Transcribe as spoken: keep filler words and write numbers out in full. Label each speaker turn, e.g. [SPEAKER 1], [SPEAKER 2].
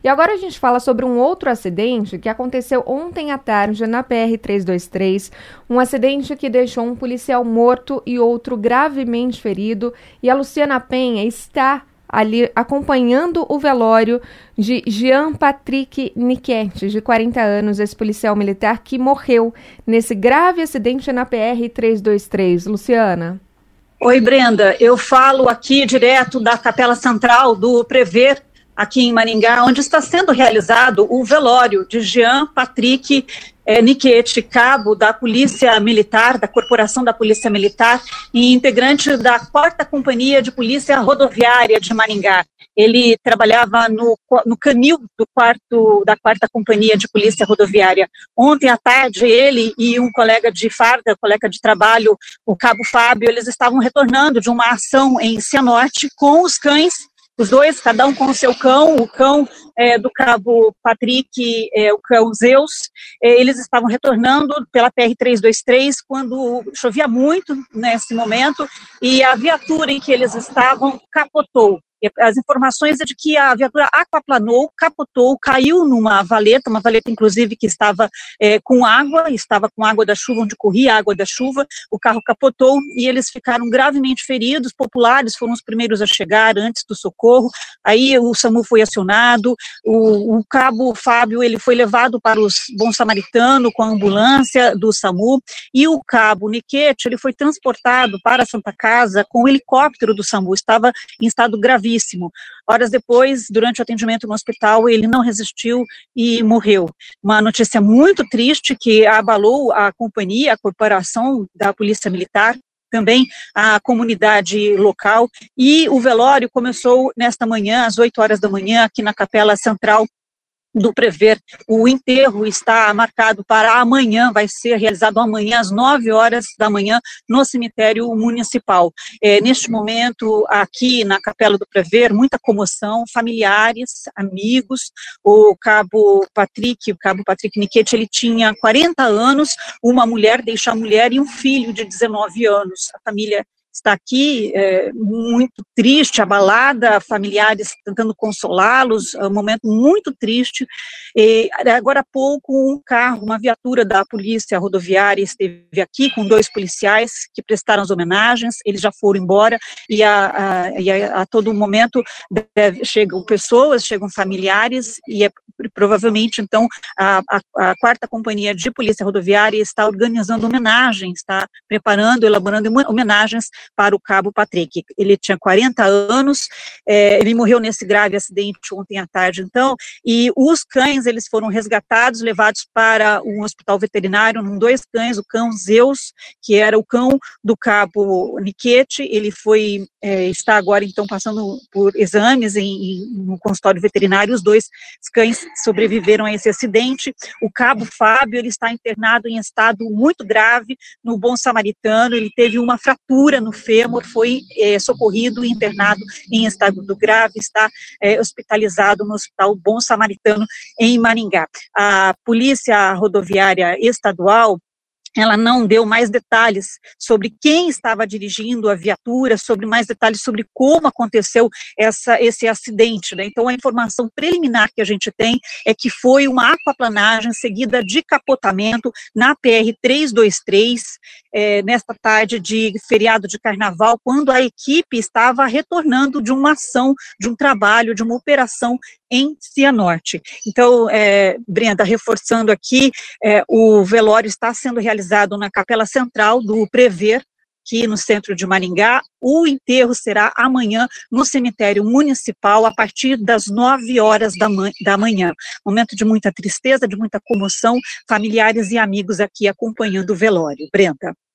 [SPEAKER 1] E agora a gente fala sobre um outro acidente que aconteceu ontem à tarde na P R trezentos e vinte e três, um acidente que deixou um policial morto e outro gravemente ferido, e a Luciana Penha está ali acompanhando o velório de Jean Patrick Niquete, de quarenta anos, esse policial militar que morreu nesse grave acidente na P R trezentos e vinte e três. Luciana.
[SPEAKER 2] Oi, Brenda, eu falo aqui direto da Capela Central do Prever, aqui em Maringá, onde está sendo realizado o velório de Jean Patrick é, Niquete, cabo da Polícia Militar, da Corporação da Polícia Militar, e integrante da quarta Companhia de Polícia Rodoviária de Maringá. Ele trabalhava no, no canil do quarto, da quarta Companhia de Polícia Rodoviária. Ontem à tarde, ele e um colega de farda, colega de trabalho, o cabo Fábio, eles estavam retornando de uma ação em Cianorte com os cães, os dois, cada um com o seu cão, o cão é, do cabo Patrick, é, o cão Zeus, é, eles estavam retornando pela P R trezentos e vinte e três quando chovia muito nesse momento e a viatura em que eles estavam capotou. As informações é de que a viatura aquaplanou, capotou, caiu numa valeta, uma valeta inclusive que estava é, com água, estava com água da chuva, onde corria a água da chuva, o carro capotou e eles ficaram gravemente feridos, populares foram os primeiros a chegar antes do socorro, aí o SAMU foi acionado, o, o cabo Fábio, ele foi levado para os Bom Samaritano com a ambulância do SAMU, e o cabo Niquete, ele foi transportado para a Santa Casa com o helicóptero do SAMU, estava em estado gravíssimo. Horas depois, durante o atendimento no hospital, ele não resistiu e morreu. Uma notícia muito triste que abalou a companhia, a corporação da Polícia Militar, também a comunidade local, e o velório começou nesta manhã, às oito horas da manhã, aqui na Capela Central do Prever. O enterro está marcado para amanhã, vai ser realizado amanhã às nove horas da manhã no cemitério municipal. É, neste momento, aqui na Capela do Prever, muita comoção, familiares, amigos, o cabo Patrick, o cabo Patrick Niquete, ele tinha quarenta anos, uma mulher, deixa a mulher e um filho de dezenove anos. A família está aqui é, muito triste, abalada, familiares tentando consolá-los, é um momento muito triste. E, agora há pouco, um carro, uma viatura da Polícia Rodoviária esteve aqui com dois policiais que prestaram as homenagens, eles já foram embora, e a, a, e a, a todo momento deve, chegam pessoas, chegam familiares, e é, provavelmente, então, a, a, a quarta Companhia de Polícia Rodoviária está organizando homenagens, está preparando, elaborando homenagens para o cabo Patrick. Ele tinha quarenta anos, é, ele morreu nesse grave acidente ontem à tarde, então, e os cães, eles foram resgatados, levados para um hospital veterinário, dois cães, o cão Zeus, que era o cão do cabo Niquete, ele foi, é, está agora, então, passando por exames em, em, no consultório veterinário, os dois cães sobreviveram a esse acidente. O cabo Fábio, ele está internado em estado muito grave no Bom Samaritano, ele teve uma fratura no fêmur, foi é, socorrido e internado em estado grave, está é, hospitalizado no Hospital Bom Samaritano em Maringá. A Polícia Rodoviária Estadual, ela não deu mais detalhes sobre quem estava dirigindo a viatura, sobre mais detalhes sobre como aconteceu essa, esse acidente, né? Então, a informação preliminar que a gente tem é que foi uma aquaplanagem seguida de capotamento na P R trezentos e vinte e três, é, nesta tarde de feriado de carnaval, quando a equipe estava retornando de uma ação, de um trabalho, de uma operação em Cianorte. Então, é, Brenda, reforçando aqui, é, o velório está sendo realizado na Capela Central do Prever, aqui no centro de Maringá. O enterro será amanhã no cemitério municipal, a partir das nove horas da, man da manhã. Momento de muita tristeza, de muita comoção, familiares e amigos aqui acompanhando o velório. Brenda.